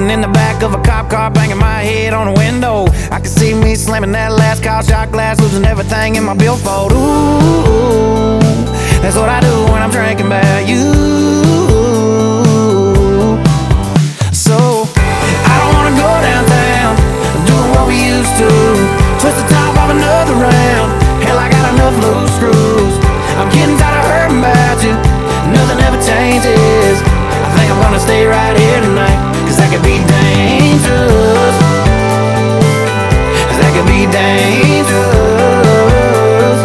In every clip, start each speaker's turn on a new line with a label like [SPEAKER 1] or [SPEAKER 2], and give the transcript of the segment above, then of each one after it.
[SPEAKER 1] Sitting in the back of a cop car, banging my head on the window. I can see me slamming that last car shot glass, losing everything in my billfold. Ooh, that's what I do when I'm drinking about you. So I don't wanna go downtown doing what we used to, twist the top off another round. Hell, I got enough loose screws. I'm getting tired of hurting about you. Nothing ever changes. I think I'm gonna stay right here tonight, 'cause that could be dangerous. 'Cause that could be dangerous.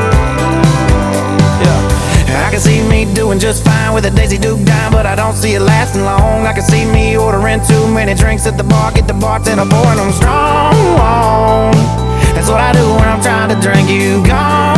[SPEAKER 1] Yeah. I can see me doing just fine with a Daisy Duke dime, but I don't see it lasting long. I can see me ordering too many drinks at the bar, get the bartender pouring them strong. That's what I do when I'm trying to drink you gone.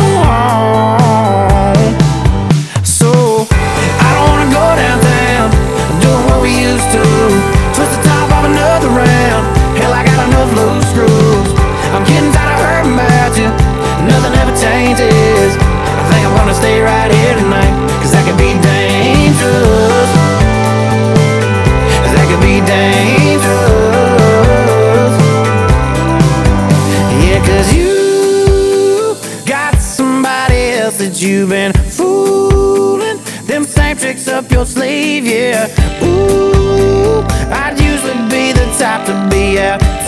[SPEAKER 1] So I don't wanna go downtown doing what we used to, twist the top off another round. Hell, I got enough loose screws. I'm getting tired of hurting about you. Nothing ever changes. I think I'm gonna stay right here tonight, 'cause that could be dangerous. 'Cause that could be dangerous. Yeah, 'cause you got somebody else that you've been fooling, them same tricks up your sleeve, yeah. Ooh, I'd usually be the type to be out